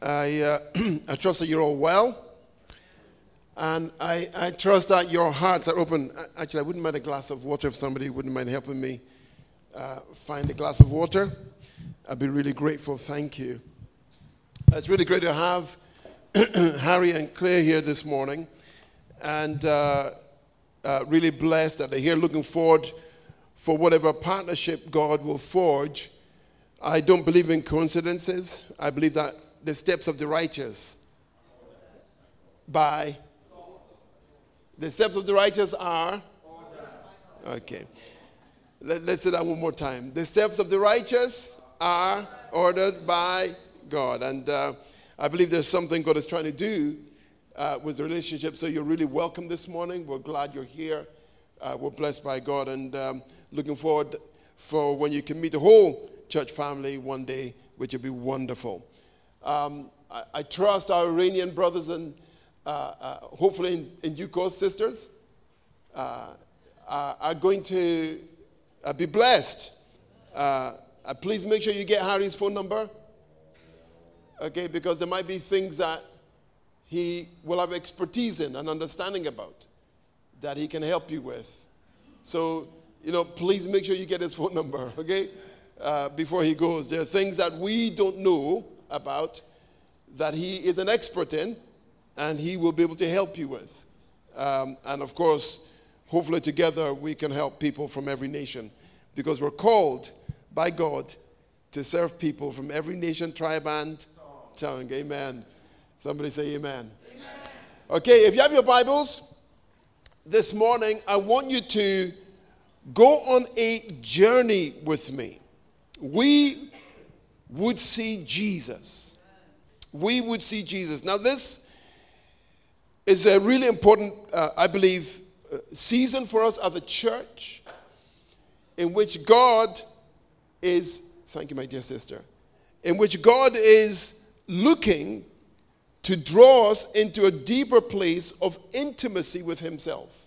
I trust that you're all well, and I trust that your hearts are open. Actually, I wouldn't mind a glass of water if somebody wouldn't mind helping me find a glass of water. I'd be really grateful. Thank you. It's really great to have Harry and Claire here this morning, and really blessed that they're here, looking forward for whatever partnership God will forge. I don't believe in coincidences. I believe that the steps of the righteous are okay. Let's say that one more time. The steps of the righteous are ordered by God, and I believe there's something God is trying to do with the relationship. So you're really welcome this morning. We're glad you're here. We're blessed by God, and looking forward for when you can meet the whole church family one day, which will be wonderful. I trust our Iranian brothers and hopefully in due course sisters are going to be blessed. Please make sure you get Harry's phone number, okay, because there might be things that he will have expertise in and understanding about that he can help you with. So, please make sure you get his phone number, okay, before he goes. There are things that we don't know about that he is an expert in, and he will be able to help you with. And of course, hopefully together we can help people from every nation, because we're called by God to serve people from every nation, tribe, and tongue. Amen. Somebody say amen. Amen. Okay, if you have your Bibles, this morning I want you to go on a journey with me. We would see Jesus. We would see Jesus. Now this is a really important, I believe, season for us as a church, in which God is, thank you my dear sister, in which God is looking to draw us into a deeper place of intimacy with himself.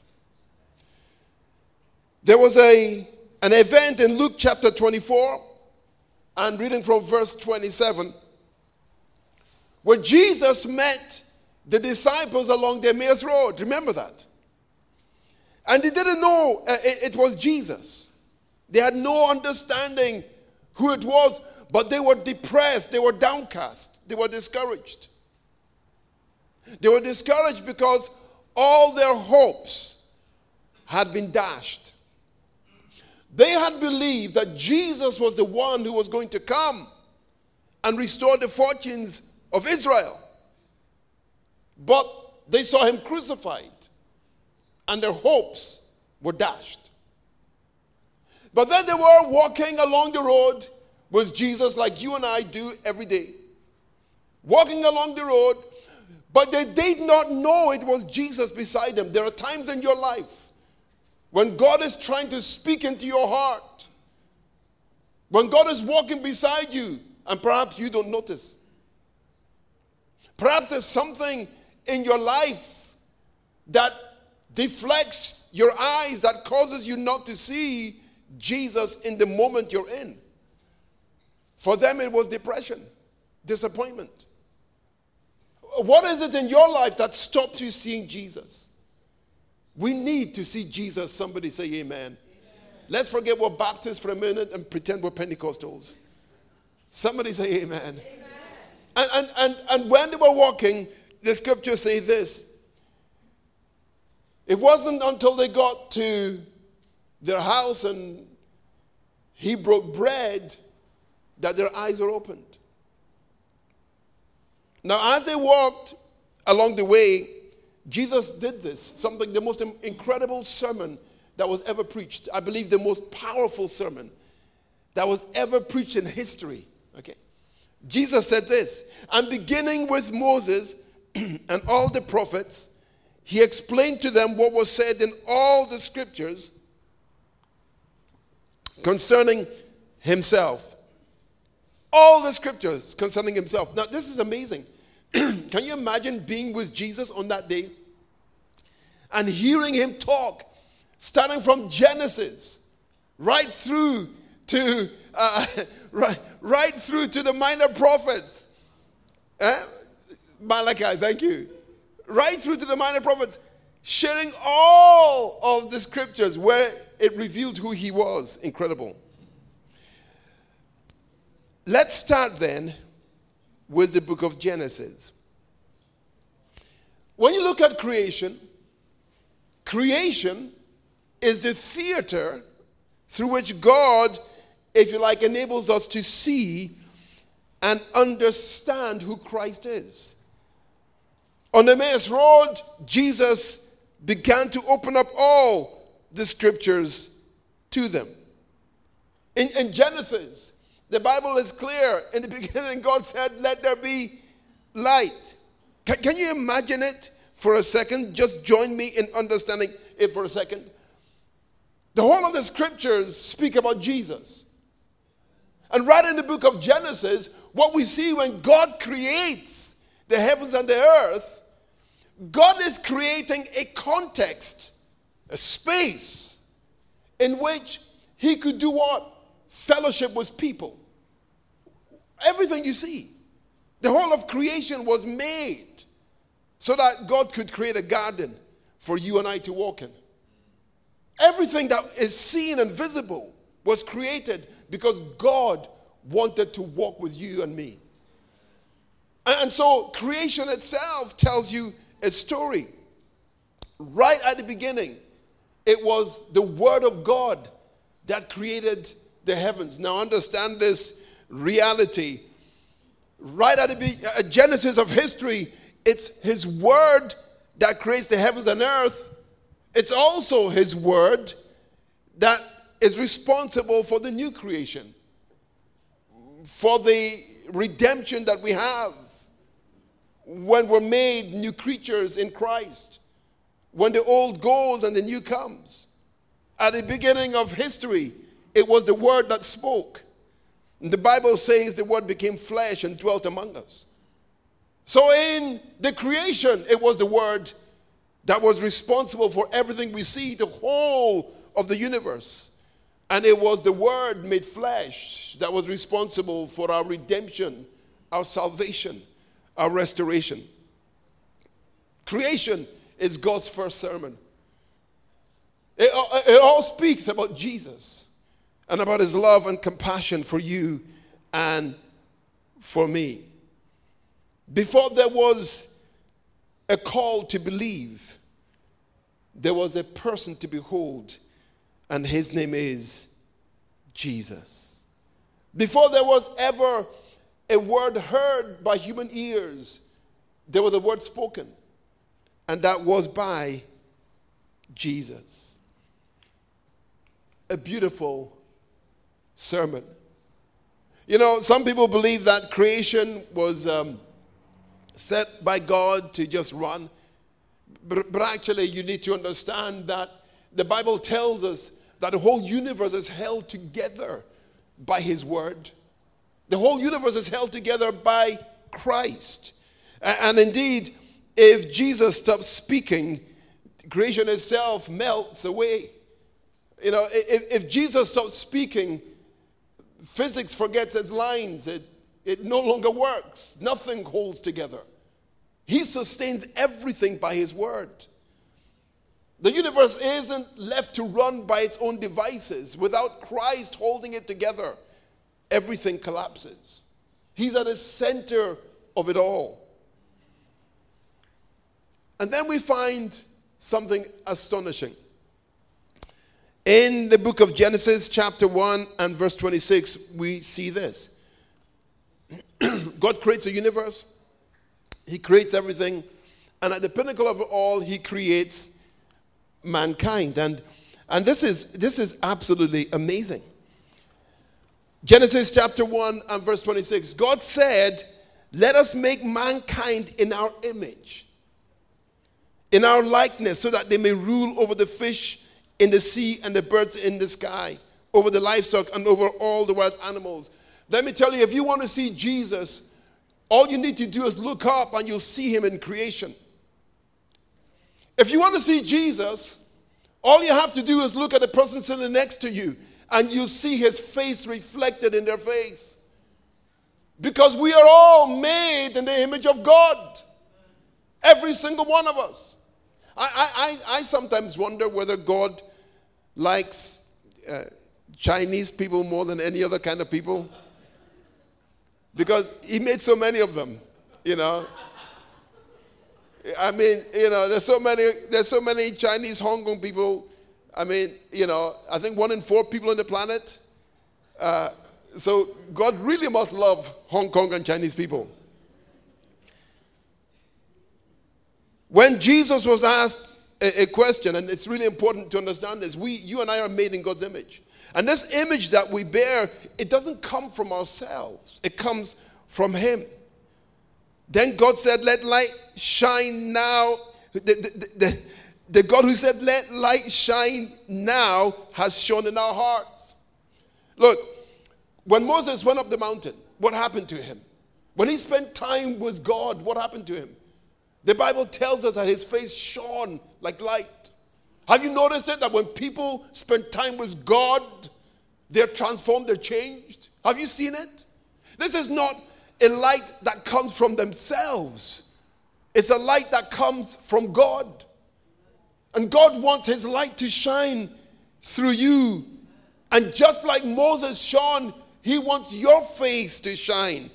There was an event in Luke chapter 24, and reading from verse 27, where Jesus met the disciples along the Emmaus Road. Remember that? And they didn't know it was Jesus. They had no understanding who it was, but they were depressed, they were downcast, they were discouraged. They were discouraged because all their hopes had been dashed. They had believed that Jesus was the one who was going to come and restore the fortunes of Israel. But they saw him crucified, and their hopes were dashed. But then they were walking along the road with Jesus like you and I do every day. Walking along the road, but they did not know it was Jesus beside them. There are times in your life when God is trying to speak into your heart, when God is walking beside you, and perhaps you don't notice. Perhaps there's something in your life that deflects your eyes, that causes you not to see Jesus in the moment you're in. For them, it was depression, disappointment. What is it in your life that stops you seeing Jesus? We need to see Jesus. Somebody say amen. Amen. Let's forget we're Baptists for a minute and pretend we're Pentecostals. Somebody say amen. Amen. And when they were walking, the scriptures say this. It wasn't until they got to their house and he broke bread that their eyes were opened. Now, as they walked along the way, Jesus did this, the most incredible sermon that was ever preached. I believe the most powerful sermon that was ever preached in history. Okay. Jesus said this, and beginning with Moses and all the prophets, he explained to them what was said in all the scriptures concerning himself. All the scriptures concerning himself. Now, this is amazing. Can you imagine being with Jesus on that day and hearing him talk, starting from Genesis right through to right through to the minor prophets, Eh? Malachi, thank you. Right through to the minor prophets, sharing all of the scriptures where it revealed who he was. Incredible. Let's start then with the book of Genesis. When you look at creation, creation is the theater through which God, if you like, enables us to see and understand who Christ is. On the Emmaus Road, Jesus began to open up all the scriptures to them. In Genesis, the Bible is clear. In the beginning, God said, let there be light. Can you imagine it for a second? Just join me in understanding it for a second. The whole of the scriptures speak about Jesus. And right in the book of Genesis, what we see when God creates the heavens and the earth, God is creating a context, a space in which he could do what? Fellowship with people. Everything you see, the whole of creation was made so that God could create a garden for you and I to walk in. Everything that is seen and visible was created because God wanted to walk with you and me. And so creation itself tells you a story. Right at the beginning, it was the Word of God that created the heavens. Now understand this reality. Right at the genesis of history, it's his word that creates the heavens and earth. It's also his word that is responsible for the new creation, for the redemption that we have when we're made new creatures in Christ, when the old goes and the new comes. At the beginning of history, it was the word that spoke. And the Bible says the word became flesh and dwelt among us. So in the creation, it was the word that was responsible for everything we see, the whole of the universe. And it was the word made flesh that was responsible for our redemption, our salvation, our restoration. Creation is God's first sermon. It all speaks about Jesus and about his love and compassion for you and for me. Before there was a call to believe, there was a person to behold, and his name is Jesus. Before there was ever a word heard by human ears, there was a word spoken, and that was by Jesus. A beautiful sermon. You know, some people believe that creation was set by God to just run. But actually, you need to understand that the Bible tells us that the whole universe is held together by his word. The whole universe is held together by Christ. And indeed, if Jesus stops speaking, creation itself melts away. You know, if Jesus stops speaking, physics forgets its lines. It no longer works. Nothing holds together. He sustains everything by his word. The universe isn't left to run by its own devices. Without Christ holding it together, everything collapses. He's at the center of it all. And then we find something astonishing. In the book of Genesis, chapter 1 and verse 26, we see this. God creates a universe. He creates everything. And at the pinnacle of it all, he creates mankind. And this is absolutely amazing. Genesis chapter 1 and verse 26. God said, let us make mankind in our image, in our likeness, so that they may rule over the fish in the sea and the birds in the sky, over the livestock and over all the wild animals. Let me tell you, if you want to see Jesus, all you need to do is look up and you'll see him in creation. If you want to see Jesus, all you have to do is look at the person sitting next to you and you'll see his face reflected in their face. Because we are all made in the image of God. Every single one of us. I sometimes wonder whether God likes Chinese people more than any other kind of people. Because he made so many of them, you know. I mean, you know, there's so many Chinese, Hong Kong people. I mean, you know, I think 1 in 4 people on the planet. So God really must love Hong Kong and Chinese people. When Jesus was asked a question, and it's really important to understand this, you and I are made in God's image. And this image that we bear, it doesn't come from ourselves. It comes from him. Then God said, let light shine now. The God who said, let light shine now, has shone in our hearts. Look, when Moses went up the mountain, what happened to him? When he spent time with God, what happened to him? The Bible tells us that his face shone like light. Have you noticed it? That when people spend time with God, they're transformed, they're changed. Have you seen it? This is not a light that comes from themselves. It's a light that comes from God. And God wants his light to shine through you. And just like Moses shone, he wants your face to shine.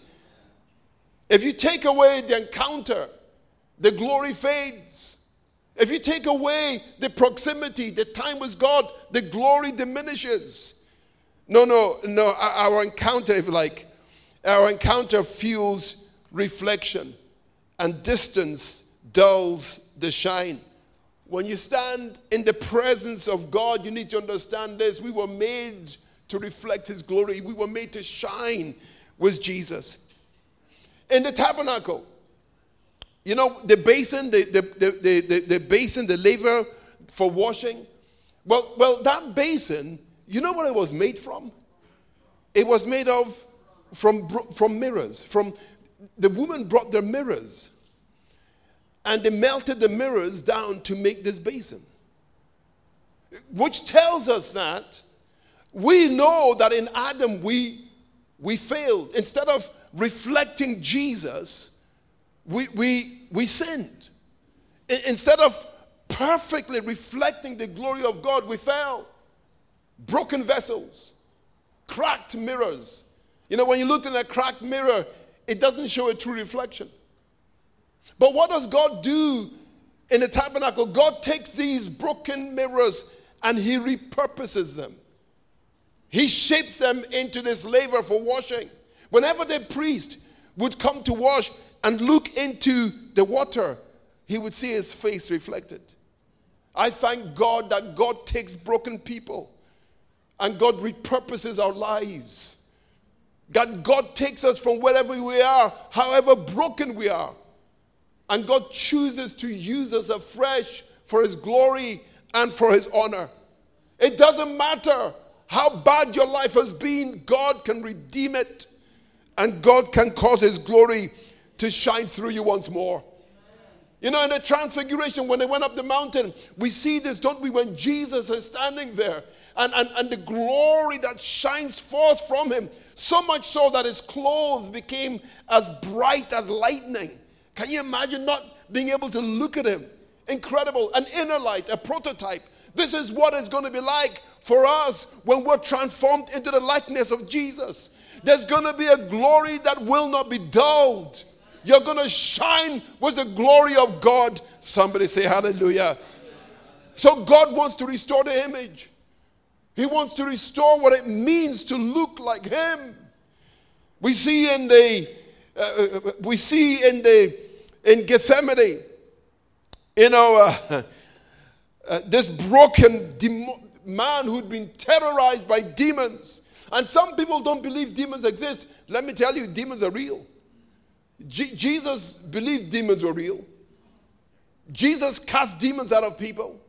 If you take away the encounter, the glory fades. If you take away the proximity, the time with God, the glory diminishes. No. Our encounter, if you like, our encounter fuels reflection, and distance dulls the shine. When you stand in the presence of God, you need to understand this. We were made to reflect his glory. We were made to shine with Jesus. In the tabernacle, you know, the basin, the basin, the laver for washing. Well, that basin, you know what it was made from? It was made from mirrors. The woman brought their mirrors, and they melted the mirrors down to make this basin. Which tells us that we know that in Adam we failed. Instead of reflecting Jesus, we sinned. Instead of perfectly reflecting the glory of God, we fell. Broken vessels, cracked mirrors. You know, when you look in a cracked mirror, it doesn't show a true reflection. But what does God do in the tabernacle? God takes these broken mirrors and he repurposes them. He shapes them into this laver for washing. Whenever the priest would come to wash and look into the water, he would see his face reflected. I thank God that God takes broken people and God repurposes our lives. God takes us from wherever we are, however broken we are. And God chooses to use us afresh for his glory and for his honor. It doesn't matter how bad your life has been, God can redeem it. And God can cause his glory to shine through you once more. You know, in the transfiguration, when they went up the mountain, we see this, don't we, when Jesus is standing there. And the glory that shines forth from him, so much so that his clothes became as bright as lightning. Can you imagine not being able to look at him? Incredible. An inner light, a prototype. This is what it's going to be like for us when we're transformed into the likeness of Jesus. There's going to be a glory that will not be dulled. You're going to shine with the glory of God. Somebody say hallelujah. So God wants to restore the image. He wants to restore what it means to look like him. We see in Gethsemane, you know, this broken man who'd been terrorized by demons. And some people don't believe demons exist. Let me tell you, demons are real. Jesus believed demons were real. Jesus cast demons out of people.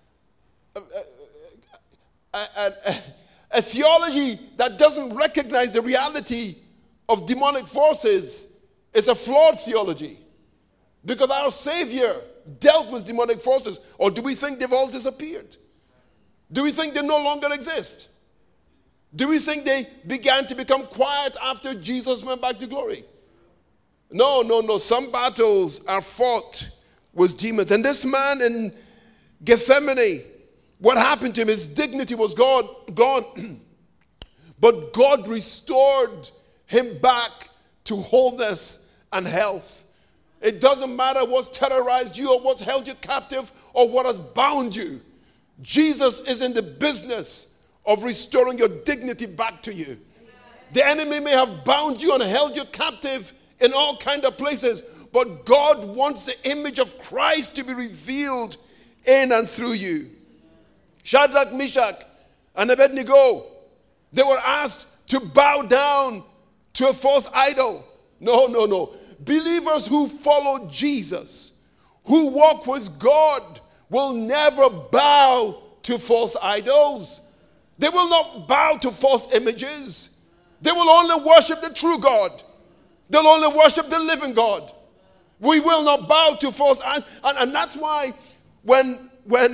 A theology that doesn't recognize the reality of demonic forces is a flawed theology. Because our Savior dealt with demonic forces. Or do we think they've all disappeared? Do we think they no longer exist? Do we think they began to become quiet after Jesus went back to glory? No. Some battles are fought with demons. And this man in Gethsemane, what happened to him? His dignity was gone. But God restored him back to wholeness and health. It doesn't matter what's terrorized you or what's held you captive or what has bound you. Jesus is in the business of restoring your dignity back to you. The enemy may have bound you and held you captive in all kinds of places, but God wants the image of Christ to be revealed in and through you. Shadrach, Meshach, and Abednego, they were asked to bow down to a false idol. No. Believers who follow Jesus, who walk with God, will never bow to false idols. They will not bow to false images. They will only worship the true God. They'll only worship the living God. We will not bow to false idols. And that's why when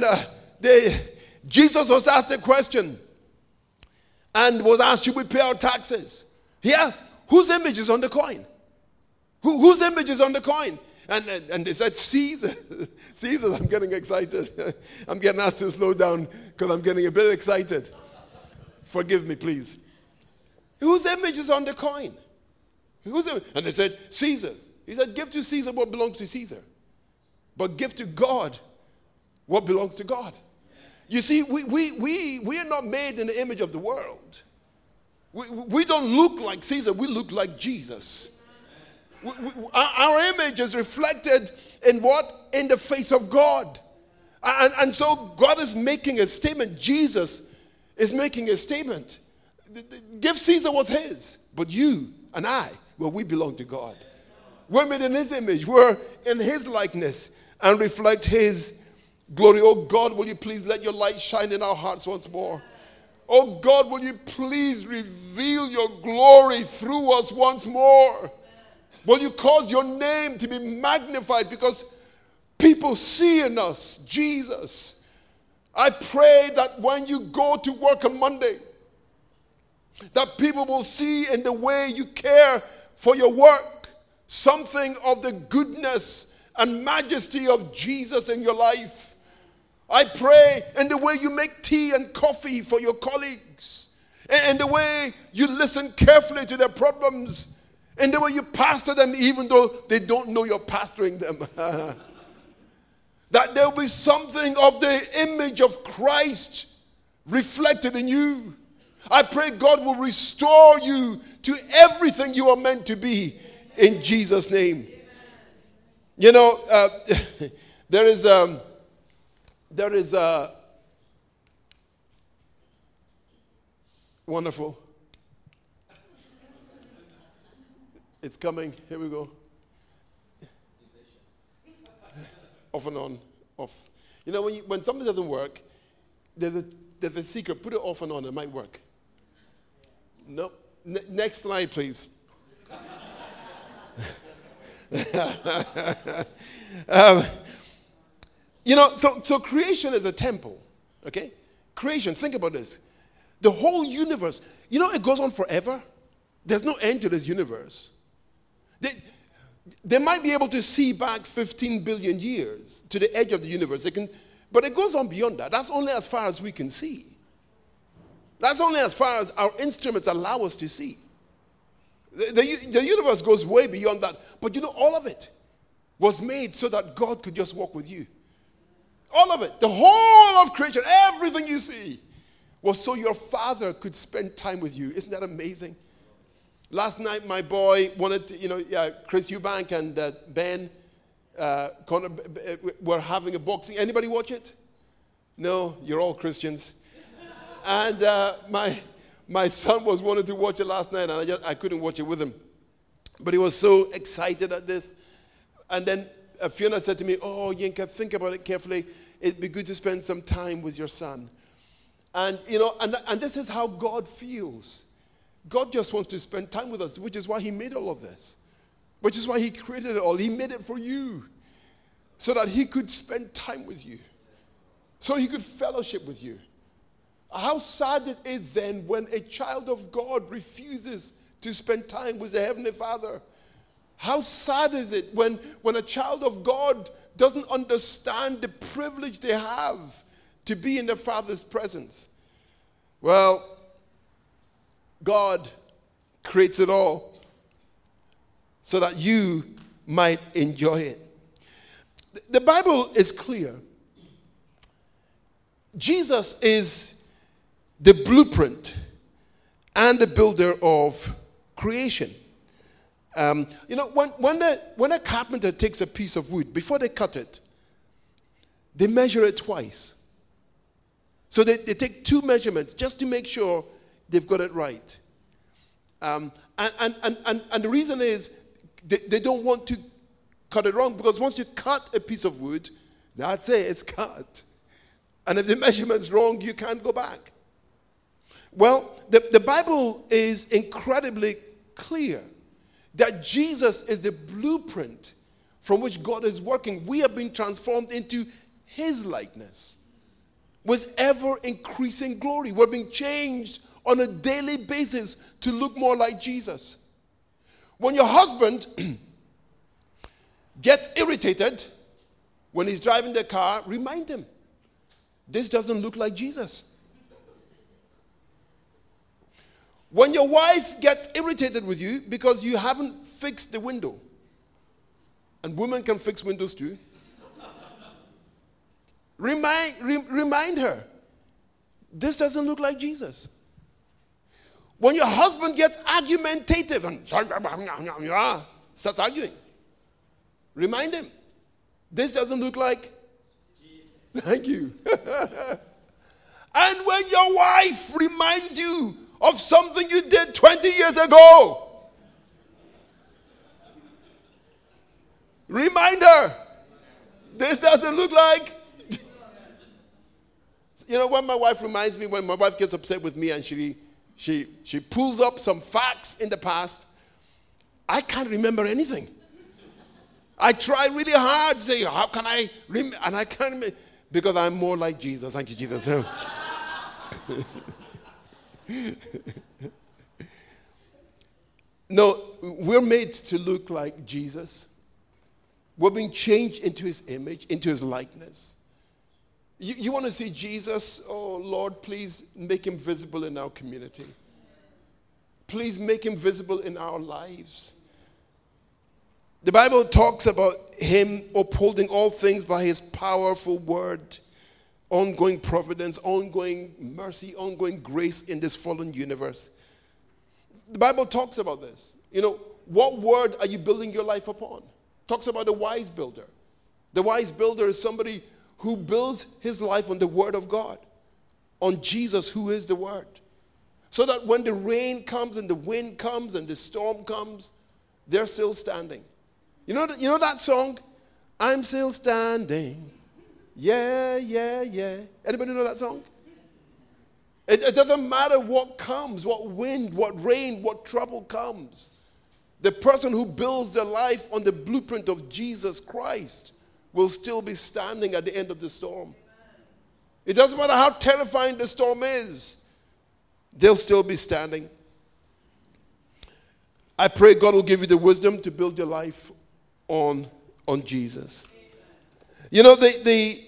Jesus was asked a question and was asked, should we pay our taxes? He asked, whose image is on the coin? Whose image is on the coin? And they said, Caesar. Caesar, I'm getting excited. I'm getting asked to slow down because I'm getting a bit excited. Forgive me, please. Whose image is on the coin? And they said, Caesar's. He said, give to Caesar what belongs to Caesar. But give to God what belongs to God. You see, we are not made in the image of the world. We don't look like Caesar. We look like Jesus. Our image is reflected in what? In the face of God. And so God is making a statement. Jesus is making a statement. Give Caesar what's his. But you and I, well, we belong to God. We're made in his image. We're in his likeness and reflect his glory. Oh God, will you please let your light shine in our hearts once more? Oh God, will you please reveal your glory through us once more? Will you cause your name to be magnified because people see in us Jesus? I pray that when you go to work on Monday, that people will see in the way you care for your work something of the goodness and majesty of Jesus in your life. I pray in the way you make tea and coffee for your colleagues, in the way you listen carefully to their problems, in the way you pastor them even though they don't know you're pastoring them. That there will be something of the image of Christ reflected in you. I pray God will restore you to everything you are meant to be in Jesus' name. You know, there is wonderful. It's coming. Here we go. Off and on, off. You know, when something doesn't work, there's a secret. Put it off and on. It might work. Nope. Next slide, please. You know, so creation is a temple. Okay? Creation, think about this. The whole universe, you know, it goes on forever. There's no end to this universe. They might be able to see back 15 billion years to the edge of the universe. But it goes on beyond that. That's only as far as we can see. That's only as far as our instruments allow us to see. The universe goes way beyond that. But you know, all of it was made so that God could just walk with you. All of it. The whole of creation, everything you see, was so your Father could spend time with you. Isn't that amazing? Last night, my boy wanted to, Chris Eubank and Ben Connor were having a boxing. Anybody watch it? No, you're all Christians. And my son was wanting to watch it last night, and I couldn't watch it with him. But he was so excited at this. And then Fiona said to me, "Oh, Yinka, think about it carefully. It'd be good to spend some time with your son." And and this is how God feels. God just wants to spend time with us, which is why he made all of this. Which is why he created it all. He made it for you. So that he could spend time with you. So he could fellowship with you. How sad it is then when a child of God refuses to spend time with the Heavenly Father. How sad is it when a child of God doesn't understand the privilege they have to be in the Father's presence. Well, God creates it all so that you might enjoy it. The Bible is clear. Jesus is the blueprint and the builder of creation. When a carpenter takes a piece of wood, before they cut it, they measure it twice. So they take two measurements just to make sure they've got it right. And the reason is they don't want to cut it wrong, because once you cut a piece of wood, that's it, it's cut. And if the measurement's wrong, you can't go back. Well, the Bible is incredibly clear that Jesus is the blueprint from which God is working. We have been transformed into his likeness with ever-increasing glory. We're being changed on a daily basis to look more like Jesus. When your husband gets irritated when he's driving the car, remind him, this doesn't look like Jesus. When your wife gets irritated with you because you haven't fixed the window, and women can fix windows too, remind her, this doesn't look like Jesus. When your husband gets argumentative and starts arguing, remind him, this doesn't look like Jesus. Thank you. And when your wife reminds you of something you did 20 years ago, remind her, this doesn't look like. When my wife reminds me, when my wife gets upset with me and she pulls up some facts in the past, I can't remember anything. I try really hard to say, how can I remember? And I can't remember, because I'm more like Jesus. Thank you, Jesus. No, we're made to look like Jesus. We're being changed into his image, into his likeness. You want to see Jesus? Oh, Lord, please make him visible in our community. Please make him visible in our lives. The Bible talks about him upholding all things by his powerful word, ongoing providence, ongoing mercy, ongoing grace in this fallen universe. The Bible talks about this. What word are you building your life upon? Talks about the wise builder. The wise builder is somebody who builds his life on the word of God, on Jesus, who is the word. So that when the rain comes and the wind comes and the storm comes, they're still standing. You know that song? I'm still standing. Yeah, yeah, yeah. Anybody know that song? It doesn't matter what comes, what wind, what rain, what trouble comes. The person who builds their life on the blueprint of Jesus Christ will still be standing at the end of the storm. It doesn't matter how terrifying the storm is, they'll still be standing. I pray God will give you the wisdom to build your life on Jesus. The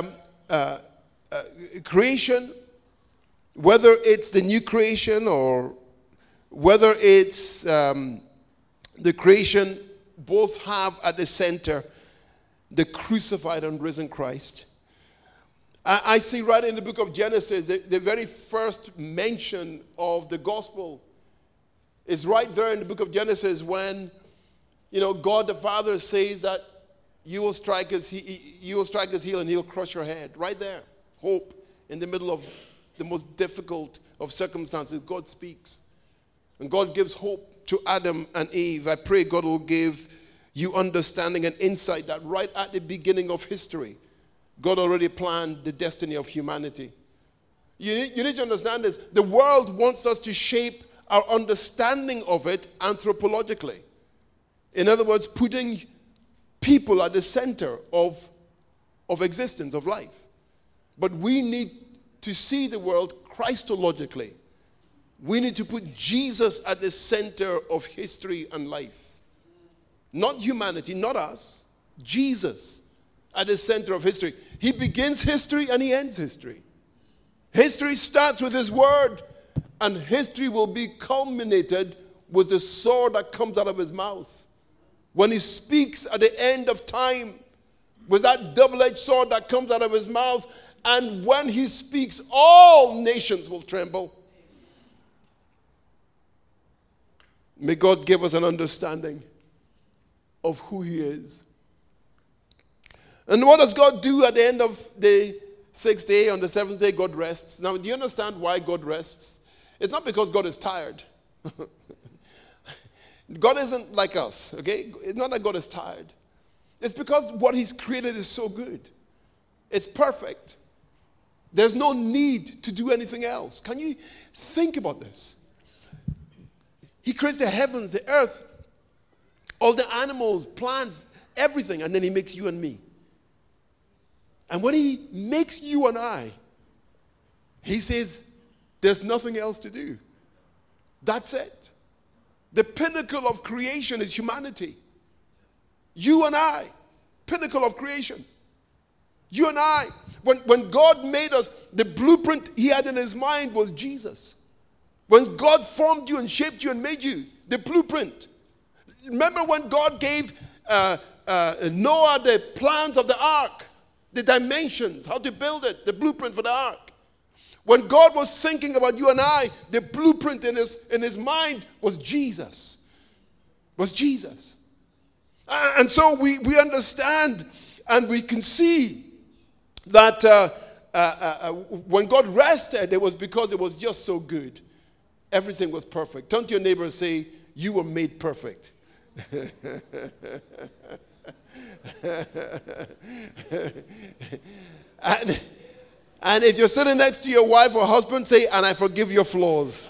creation, whether it's the new creation or whether it's the creation, both have at the center the crucified and risen Christ. I see right in the book of Genesis, the very first mention of the gospel is right there in the book of Genesis when, God the Father says that you will strike his heel and he'll crush your head. Right there. Hope in the middle of the most difficult of circumstances. God speaks. And God gives hope to Adam and Eve. I pray God will give you understanding and insight that right at the beginning of history, God already planned the destiny of humanity. You need to understand this. The world wants us to shape our understanding of it anthropologically. In other words, putting people at the center of existence, of life. But we need to see the world Christologically, we need to put Jesus at the center of history and life. Not humanity, not us. Jesus at the center of history. He begins history and he ends history. History starts with his word, and history will be culminated with the sword that comes out of his mouth. When he speaks at the end of time, with that double-edged sword that comes out of his mouth, and when he speaks, all nations will tremble. May God give us an understanding of who he is. And what does God do at the end of the sixth day? On the seventh day, God rests. Now, do you understand why God rests? It's not because God is tired. God isn't like us, okay? It's not that God is tired. It's because what he's created is so good. It's perfect. There's no need to do anything else. Can you think about this? He creates the heavens, the earth, all the animals, plants, everything, and then he makes you and me. And when he makes you and I, he says, there's nothing else to do. That's it. The pinnacle of creation is humanity. You and I, pinnacle of creation. You and I, when God made us, the blueprint he had in his mind was Jesus. When God formed you and shaped you and made you, the blueprint. Remember when God gave Noah the plans of the ark, the dimensions, how to build it, the blueprint for the ark. When God was thinking about you and I, the blueprint in his mind was Jesus. Was Jesus. And so we understand and we can see that when God rested, it was because it was just so good. Everything was perfect. Turn to your neighbor and say, you were made perfect. And if you're sitting next to your wife or husband, say, and I forgive your flaws.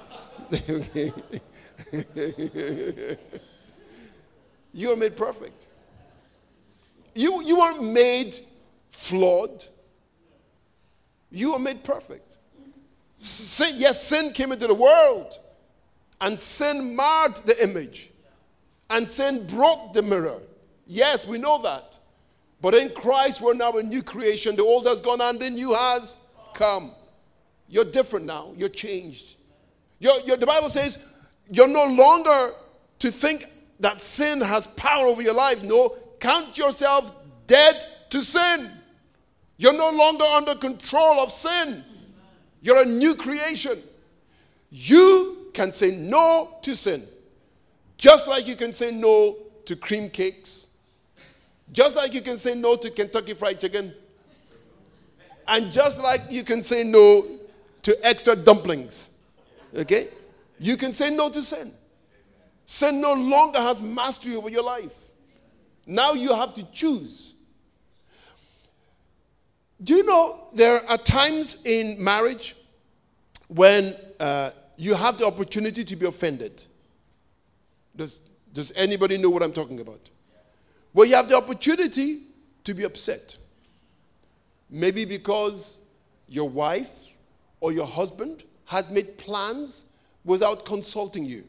You are made perfect. You weren't made flawed. You are made perfect. Sin came into the world, and sin marred the image, and sin broke the mirror. Yes, we know that. But in Christ, we're now a new creation. The old has gone and the new has come. You're different now. You're changed. The Bible says you're no longer to think that sin has power over your life. No, count yourself dead to sin. You're no longer under control of sin. You're a new creation. You can say no to sin. Just like you can say no to cream cakes. Just like you can say no to Kentucky Fried Chicken. And just like you can say no to extra dumplings. Okay? You can say no to sin. Sin no longer has mastery over your life. Now you have to choose. Do you know there are times in marriage when you have the opportunity to be offended? Does anybody know what I'm talking about? Well, you have the opportunity to be upset. Maybe because your wife or your husband has made plans without consulting you.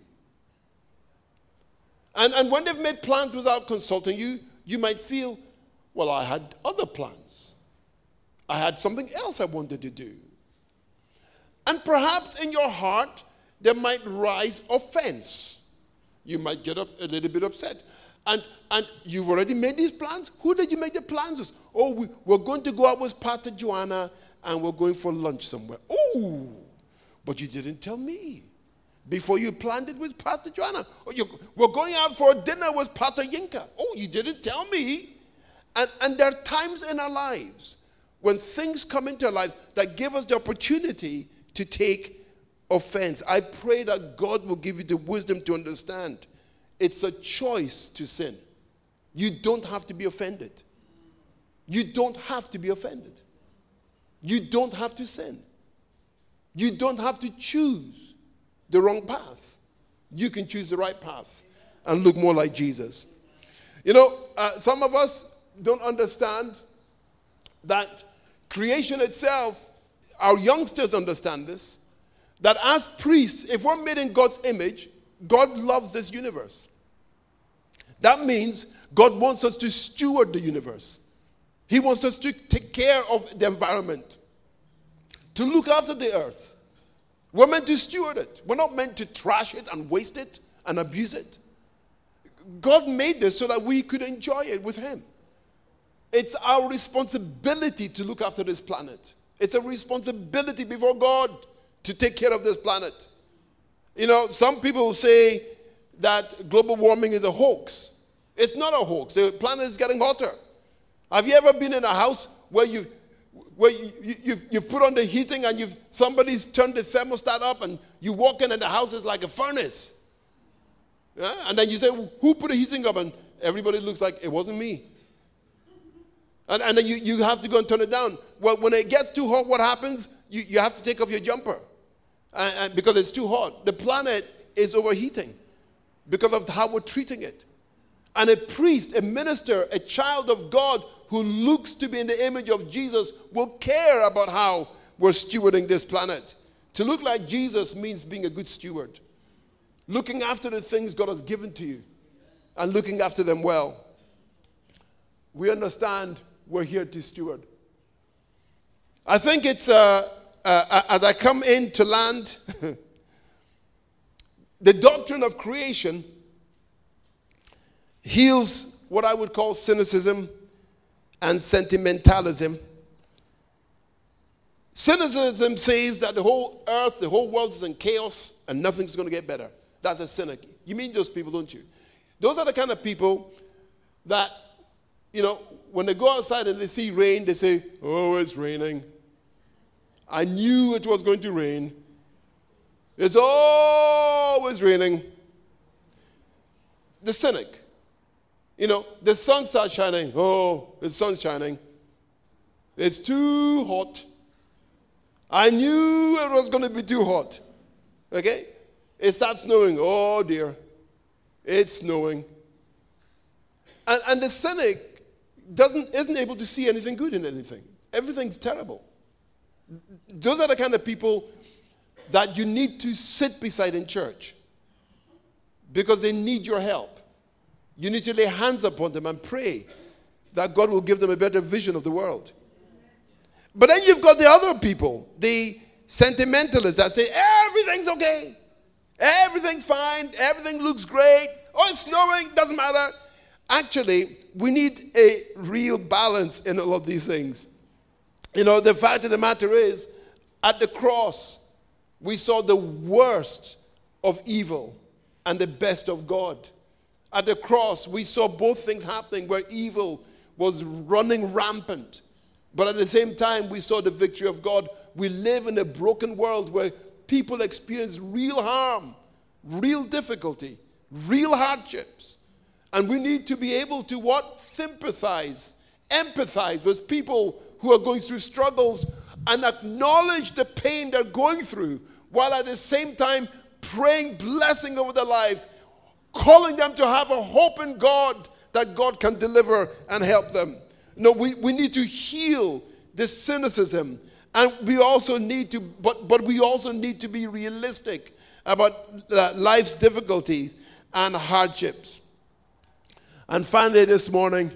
And when they've made plans without consulting you, you might feel, well, I had other plans. I had something else I wanted to do. And perhaps in your heart, there might rise offense. You might get up a little bit upset. And you've already made these plans? Who did you make the plans with? Oh, we're going to go out with Pastor Joanna and we're going for lunch somewhere. Oh, but you didn't tell me before you planned it with Pastor Joanna. Oh, we're going out for a dinner with Pastor Yinka. Oh, you didn't tell me. And there are times in our lives when things come into our lives that give us the opportunity to take offense. I pray that God will give you the wisdom to understand it's a choice to sin. You don't have to be offended. You don't have to be offended. You don't have to sin. You don't have to choose the wrong path. You can choose the right path and look more like Jesus. You know, some of us don't understand that creation itself, our youngsters understand this, that as priests, if we're made in God's image, God loves this universe. That means God wants us to steward the universe. He wants us to take care of the environment, to look after the earth. We're meant to steward it. We're not meant to trash it and waste it and abuse it. God made this so that we could enjoy it with him. It's our responsibility to look after this planet. It's a responsibility before God to take care of this planet. You know, some people say that global warming is a hoax. It's not a hoax. The planet is getting hotter. Have you ever been in a house where you've put on the heating and somebody's turned the thermostat up and you walk in and the house is like a furnace? Yeah? And then you say, who put the heating up? And everybody looks like it wasn't me. And then you have to go and turn it down. Well, when it gets too hot, what happens? You have to take off your jumper and because it's too hot. The planet is overheating because of how we're treating it. And a priest, a minister, a child of God who looks to be in the image of Jesus will care about how we're stewarding this planet. To look like Jesus means being a good steward. Looking after the things God has given to you and looking after them well. We understand we're here to steward. I think it's, as I come into land, the doctrine of creation heals what I would call cynicism and sentimentalism. Cynicism says that the whole earth, the whole world is in chaos and nothing's going to get better. That's a cynic. You mean those people, don't you? Those are the kind of people that, you know, when they go outside and they see rain, they say, oh, it's raining. I knew it was going to rain. It's always raining. The cynic. You know, the sun starts shining. Oh, the sun's shining. It's too hot. I knew it was going to be too hot. Okay? It starts snowing. Oh, dear. It's snowing. And the cynic isn't able to see anything good in anything. Everything's terrible. Those are the kind of people that you need to sit beside in church because they need your help. You need to lay hands upon them and pray that God will give them a better vision of the world. But then you've got the other people, the sentimentalists that say, everything's okay. Everything's fine. Everything looks great. Oh, it's snowing. Doesn't matter. Actually, we need a real balance in all of these things. You know, the fact of the matter is, at the cross, we saw the worst of evil and the best of God. At the cross, we saw both things happening where evil was running rampant. But at the same time, we saw the victory of God. We live in a broken world where people experience real harm, real difficulty, real hardships. And we need to be able to what? Sympathize, empathize with people who are going through struggles and acknowledge the pain they're going through, while at the same time praying blessing over their life, calling them to have a hope in God that God can deliver and help them. No, we need to heal this cynicism, and we also need to, but we also need to be realistic about life's difficulties and hardships. And finally, this morning,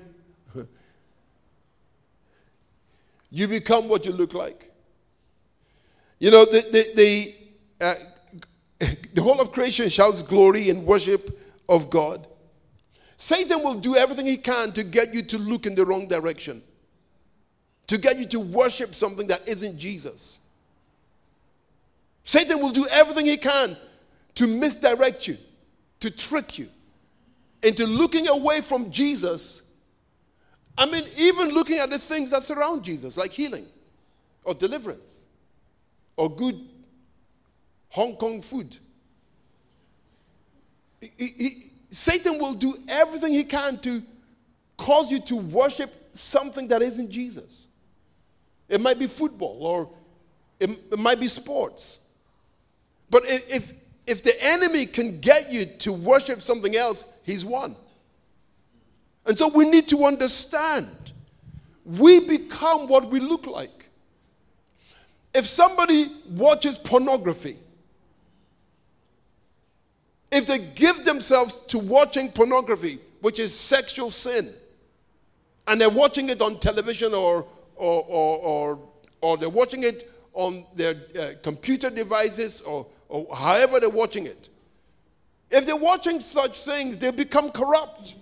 you become what you look like. You know, the whole of creation shouts glory and worship of God. Satan will do everything he can to get you to look in the wrong direction, to get you to worship something that isn't Jesus. Satan will do everything he can to misdirect you, to trick you into looking away from Jesus. I mean, even looking at the things that surround Jesus, like healing or deliverance or good Hong Kong food. Satan will do everything he can to cause you to worship something that isn't Jesus. It might be football or it might be sports. But if the enemy can get you to worship something else, he's won. And so we need to understand, we become what we look like. If somebody watches pornography, if they give themselves to watching pornography, which is sexual sin, and they're watching it on television or they're watching it on their computer devices or however they're watching it, if they're watching such things, they become corrupt.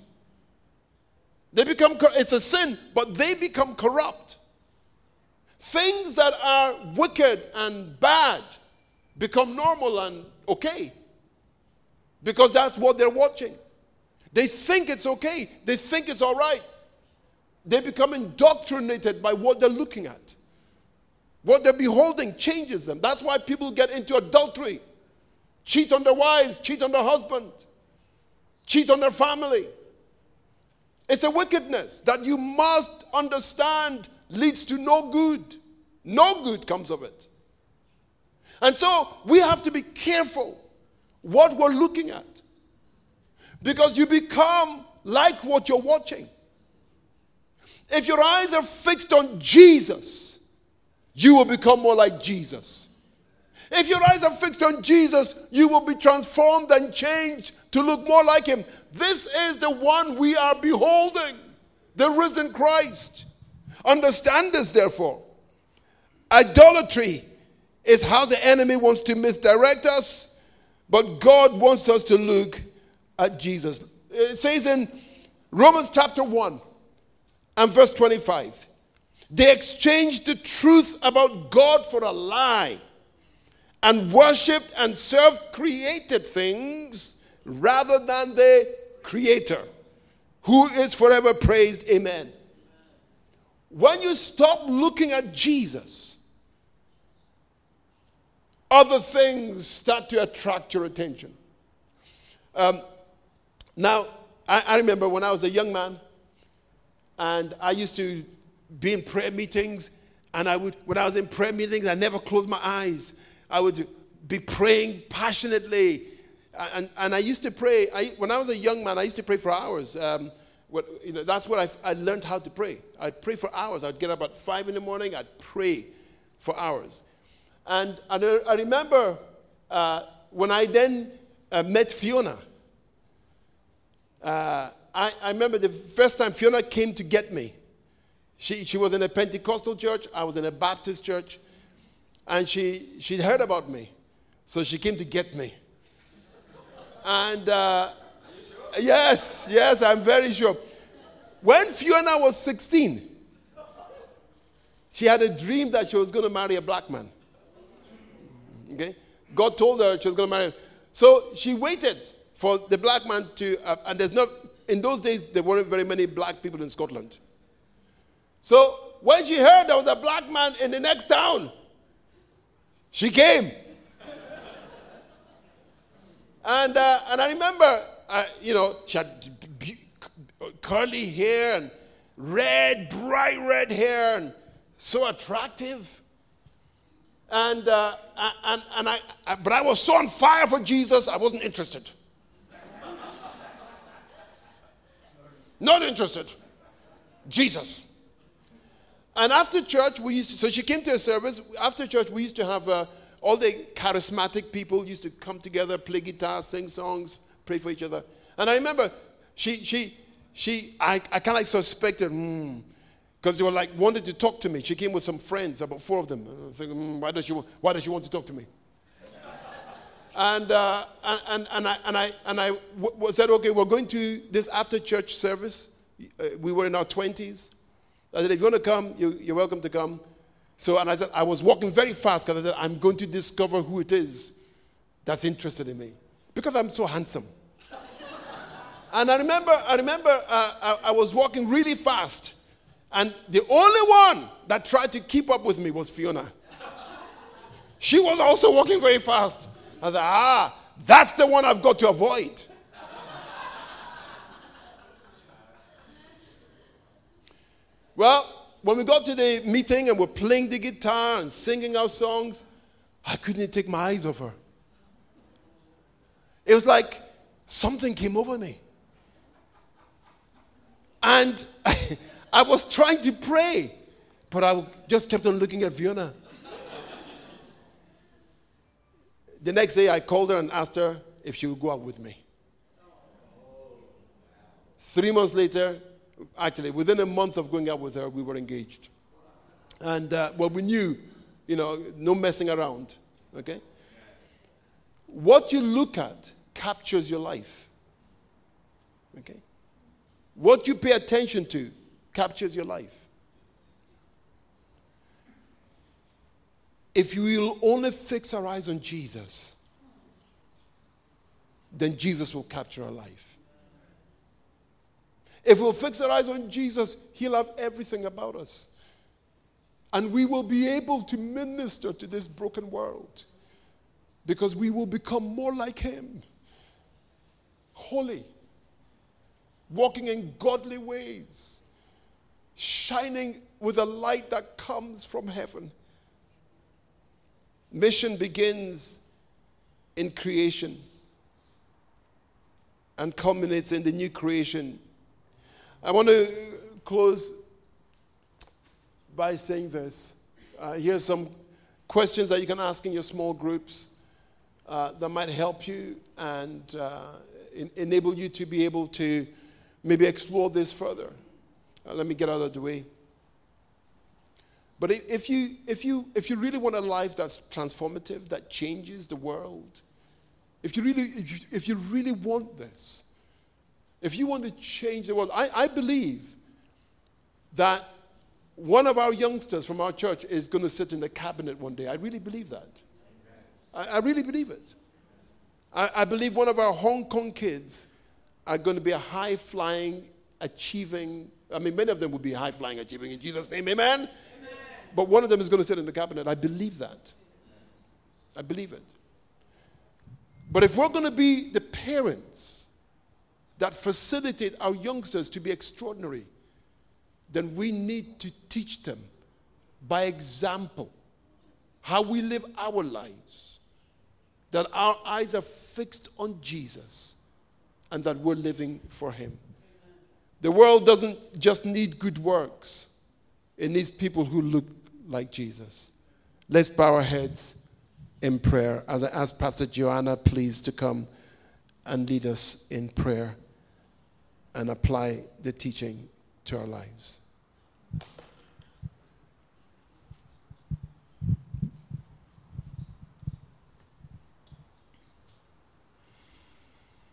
It's a sin, but they become corrupt. Things that are wicked and bad become normal and okay, because that's what they're watching. They think it's okay. They think it's all right. They become indoctrinated by what they're looking at. What they're beholding changes them. That's why people get into adultery, cheat on their wives, cheat on their husband, cheat on their family. It's a wickedness that you must understand leads to no good. No good comes of it. And so we have to be careful what we're looking at, because you become like what you're watching. If your eyes are fixed on Jesus, you will become more like Jesus. If your eyes are fixed on Jesus, you will be transformed and changed to look more like him. This is the one we are beholding, the risen Christ. Understand this, therefore. Idolatry is how the enemy wants to misdirect us, but God wants us to look at Jesus. It says in Romans chapter 1 and verse 25, they exchanged the truth about God for a lie and worshipped and served created things rather than the Creator, who is forever praised. Amen. When you stop looking at Jesus, other things start to attract your attention. Now, I remember when I was a young man, and I used to be in prayer meetings, and when I was in prayer meetings, I never closed my eyes. I would be praying passionately, and I used to pray. When I was a young man, I used to pray for hours. That's what I learned how to pray. I'd pray for hours. I'd get up at 5 in the morning. I'd pray for hours. And I remember when I then met Fiona. I remember the first time Fiona came to get me. She was in a Pentecostal church. I was in a Baptist church. And she'd heard about me. So she came to get me. And yes, I'm very sure. When Fiona was 16, she had a dream that she was going to marry a black man. Okay? God told her she was going to marry him. So she waited for the black man to, and in those days, there weren't very many black people in Scotland. So when she heard there was a black man in the next town, she came. And I remember, she had curly hair and bright red hair, and so attractive. But I was so on fire for Jesus, I wasn't interested. Not interested. Jesus. And after church, so she came to a service. After church, we used to have all the charismatic people used to come together, play guitar, sing songs, pray for each other. And I remember I kind of suspected, because they were wanted to talk to me. She came with some friends, about 4 of them. I was thinking, why does she want to talk to me? And I said, okay, we're going to this after church service. We were in our 20s. I said, if you want to come, you're welcome to come. So, and I said, I was walking very fast because I said, I'm going to discover who it is that's interested in me, because I'm so handsome. And I remember I was walking really fast, and the only one that tried to keep up with me was Fiona. She was also walking very fast. I said, that's the one I've got to avoid. Well, when we got to the meeting and we're playing the guitar and singing our songs, I couldn't take my eyes off her. It was like something came over me. And I was trying to pray, but I just kept on looking at Fiona. The next day I called her and asked her if she would go out with me. 3 months later, actually, within a month of going out with her, we were engaged. And, we knew, no messing around, okay? What you look at captures your life, okay? What you pay attention to captures your life. If you will only fix our eyes on Jesus, then Jesus will capture our life. If we'll fix our eyes on Jesus, he'll have everything about us. And we will be able to minister to this broken world because we will become more like him. Holy, walking in godly ways, shining with a light that comes from heaven. Mission begins in creation and culminates in the new creation. I want to close by saying this. Here's some questions that you can ask in your small groups that might help you and enable you to be able to maybe explore this further. Let me get out of the way. But if you really want a life that's transformative, that changes the world, if you really want this, if you want to change the world, I believe that one of our youngsters from our church is going to sit in the cabinet one day. I really believe that. I really believe it. I believe one of our Hong Kong kids are going to be a high-flying, achieving, many of them will be high-flying, achieving in Jesus' name, amen? Amen? But one of them is going to sit in the cabinet. I believe that. I believe it. But if we're going to be the parents that facilitate our youngsters to be extraordinary, then we need to teach them by example how we live our lives, that our eyes are fixed on Jesus and that we're living for him. The world doesn't just need good works. It needs people who look like Jesus. Let's bow our heads in prayer as I ask Pastor Joanna, please, to come and lead us in prayer and apply the teaching to our lives.